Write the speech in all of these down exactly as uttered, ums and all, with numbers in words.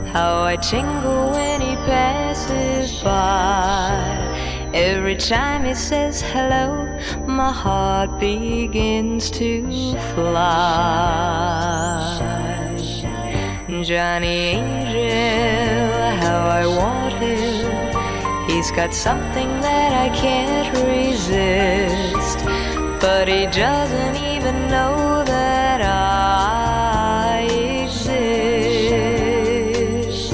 how I tingle when he passes by. Every time he says hello, my heart begins to fly. Johnny Angel, how I want him. He's got something that I can't resist, but he doesn't even know that I exist.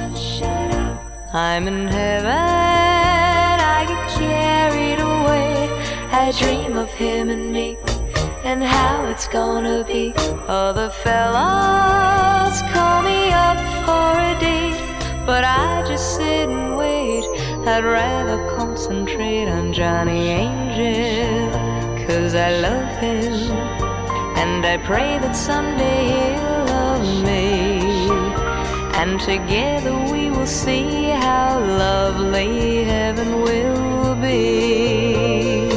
I'm in heaven, I get carried away. I dream of him and me, and how it's gonna be. Other fellas call me up for a date, but I just sit and wait. I'd rather concentrate on Johnny Angel, 'cause I love him, and I pray that someday he'll love me, and together we will see how lovely heaven will be.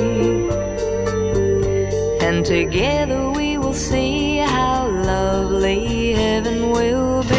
And together we will see how lovely heaven will be.